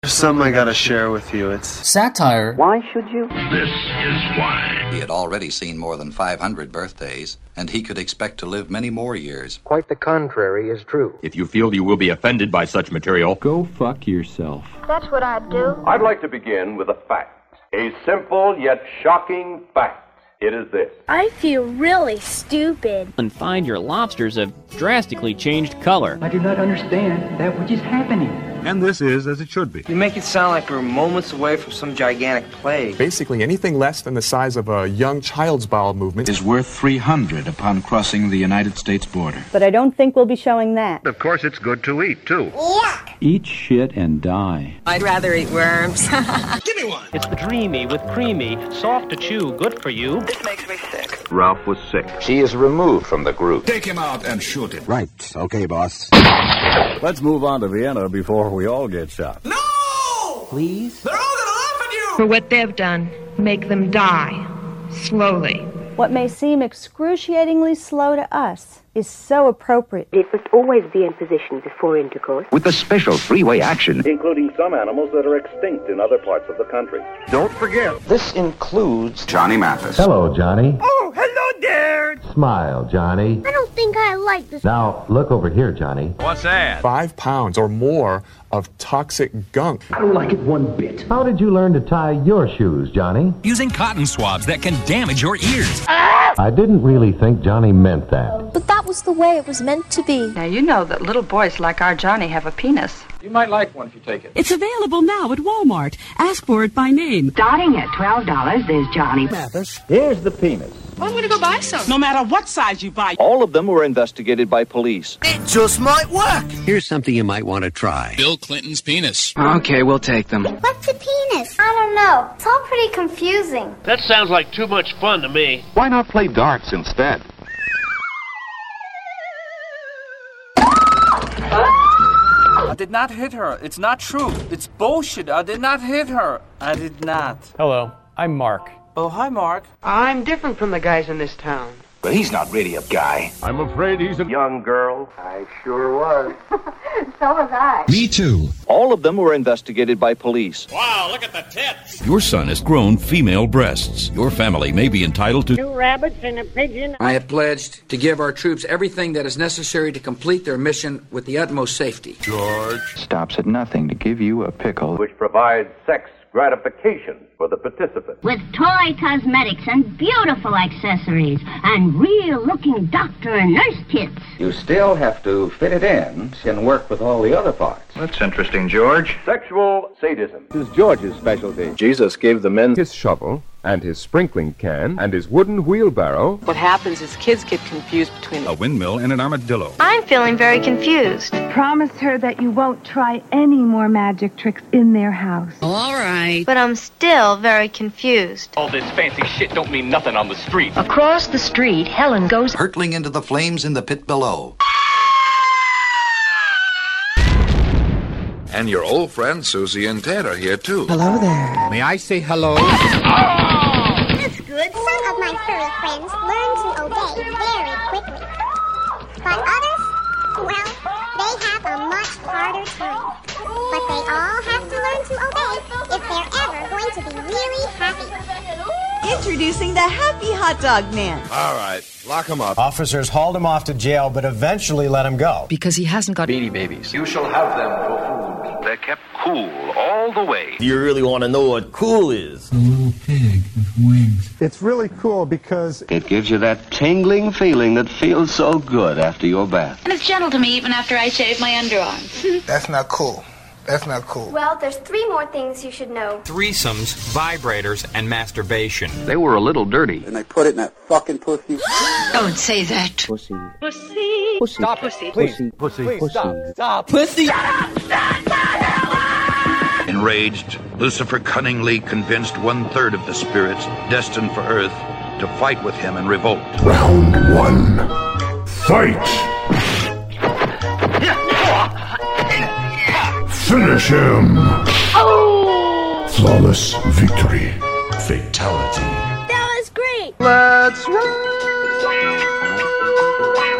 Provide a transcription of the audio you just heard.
There's something I gotta share with you. It's satire. Why should you? This is why. He had already seen more than 500 birthdays, and he could expect to live many more years. Quite the contrary is true. If you feel you will be offended by such material, go fuck yourself. That's what I'd do. I'd like to begin with a fact. A simple yet shocking fact. It is this. I feel really stupid. And find your lobsters have drastically changed color. I do not understand that which is happening. And this is as it should be. You make it sound like we're moments away from some gigantic plague. Basically, anything less than the size of a young child's bowel movement is worth 300 upon crossing the United States border. But I don't think we'll be showing that. Of course, it's good to eat, too. Yuck! Eat shit and die. I'd rather eat worms. Give me one! It's the dreamy with creamy, soft to chew, good for you. This makes me sick. Ralph was sick. She is removed from the group. Take him out and shoot him. Right. Okay, boss. Let's move on to Vienna before we all get shot. No! Please? They're all gonna laugh at you! For what they've done, make them die. Slowly. What may seem excruciatingly slow to us is so appropriate. It must always be in position before intercourse. With the special three-way action. Including some animals that are extinct in other parts of the country. Don't forget. This includes Johnny Mathis. Hello, Johnny. Oh, hello there! Smile, Johnny. I don't think I like this. Now, look over here, Johnny. What's that? 5 pounds or more of toxic gunk. I don't like it one bit. How did you learn to tie your shoes, Johnny? Using cotton swabs that can damage your ears. I didn't really think Johnny meant that. But that was the way it was meant to be. Now, you know that little boys like our Johnny have a penis. You might like one if you take it. It's available now at Walmart. Ask for it by name. Starting at $12, there's Johnny Mathis. Here's the penis. Well, I'm going to go buy some. No matter what size you buy. All of them were investigated by police. It just might work! Here's something you might want to try. Bill Clinton's penis. Okay, we'll take them. What's a penis? I don't know. It's all pretty confusing. That sounds like too much fun to me. Why not play darts instead? I did not hit her. It's not true. It's bullshit. I did not hit her. I did not. Hello, I'm Mark. Oh, hi, Mark. I'm different from the guys in this town. But he's not really a guy. I'm afraid he's a Young girl. I sure was. So was I. Me too. All of them were investigated by police. Wow, look at the tits! Your son has grown female breasts. Your family may be entitled to 2 rabbits and a pigeon. I have pledged to give our troops everything that is necessary to complete their mission with the utmost safety. George. Stops at nothing to give you a pickle. Which provides sex gratification for the participant. With toy cosmetics and beautiful accessories and real-looking doctor and nurse kits. You still have to fit it in and work with all the other parts. That's interesting, George. Sexual sadism. This is George's specialty. Jesus gave the men his shovel and his sprinkling can and his wooden wheelbarrow. What happens is kids get confused between A windmill and an armadillo. I'm feeling very confused. Promise her that you won't try any more magic tricks in their house. All right. But I'm still very confused. All this fancy shit don't mean nothing on the street. Across the street, Helen goes Hurtling into the flames in the pit below. And your old friends Susie and Ted are here too. Hello there. May I say hello? That's good. Some of my furry friends learn to obey very quickly. But others, well, they have a much harder time. But they all have to learn to obey if they're ever going to be really happy. Introducing the Happy Hot Dog Man. All right, lock him up. Officers hauled him off to jail, but eventually let him go. Because he hasn't got Beanie Babies. You shall have them for food. They're kept cool all the way. You really want to know what cool is? A little pig with wings. It's really cool because It gives you that tingling feeling that feels so good after your bath. And it's gentle to me even after I shave my underarms. That's not cool. That's not cool. Well, there's 3 more things you should know. Threesomes, vibrators, and masturbation. They were a little dirty. And they put it in that fucking pussy. Don't say that. Pussy. Pussy. Pussy. Stop, pussy. Pussy. Pussy. Please, Pussy. stop. Pussy. Enraged, Lucifer cunningly convinced 1/3 of the spirits destined for Earth to fight with him in revolt. Round 1. Fight! Finish him! Flawless victory. Fatality. That was great. Let's run!